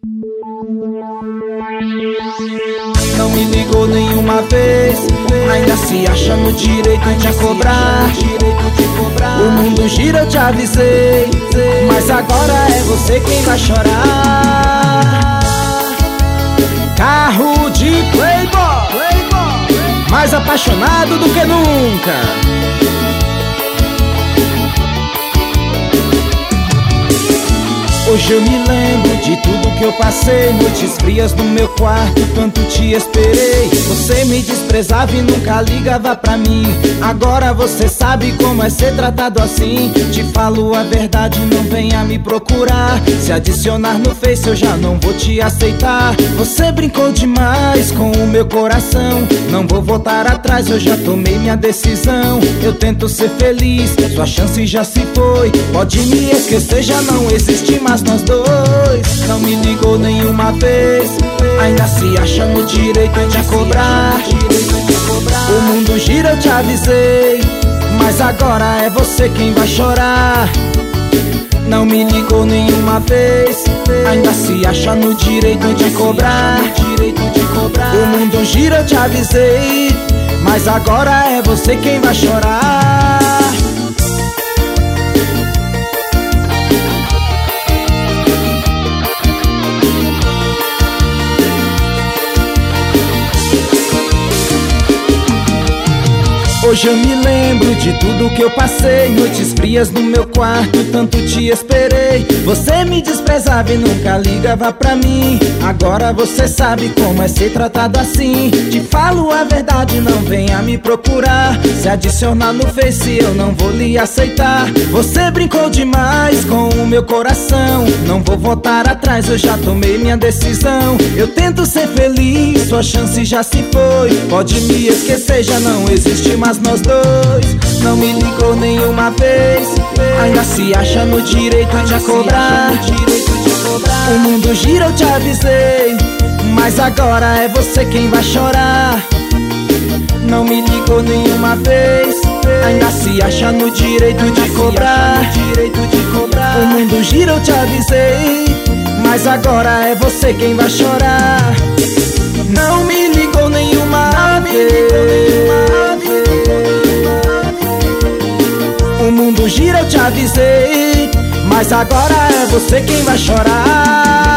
Não me ligou nenhuma vez, ainda se acha no direito de cobrar. O mundo gira, eu te avisei, mas agora é você quem vai chorar. Carro de playboy, mais apaixonado do que nunca. Hoje eu me lembro de tudo que eu passei, noites frias no meu quarto, tanto te esperei. Você me desprezava e nunca ligava pra mim. Agora você sabe como é ser tratado assim. Te falo a verdade, não venha me procurar. Se adicionar no Face eu já não vou te aceitar. Você brincou demais com o meu coração. Não vou voltar atrás, eu já tomei minha decisão. Eu tento ser feliz, sua chance já se foi. Pode me esquecer, já não existe mais nós dois. Não me ligou nenhuma vez, ainda se acha no direito de cobrar. O mundo gira, eu te avisei, mas agora é você quem vai chorar. Não me ligou nenhuma vez, ainda se acha no direito de cobrar. O mundo gira, eu te avisei, mas agora é você quem vai chorar. Hoje eu me lembro de tudo que eu passei, noites frias no meu quarto, tanto te esperei. Você me desprezava e nunca ligava pra mim. Agora você sabe como é ser tratado assim. Te falo a verdade, não venha me procurar. Se adicionar no Face eu não vou lhe aceitar. Você brincou demais com o meu coração. Não vou voltar atrás, eu já tomei minha decisão. Eu tento ser feliz, sua chance já se foi. Pode me esquecer, já não existe mais nós dois. Não me ligou nenhuma vez, ainda se acha no direito de cobrar. O mundo gira, eu te avisei, mas agora é você quem vai chorar. Não me ligou nenhuma vez, ainda se acha no direito de cobrar. O mundo gira, eu te avisei, mas agora é você quem vai chorar. Não me ligou nenhuma vez. O mundo gira, eu te avisei, mas agora é você quem vai chorar.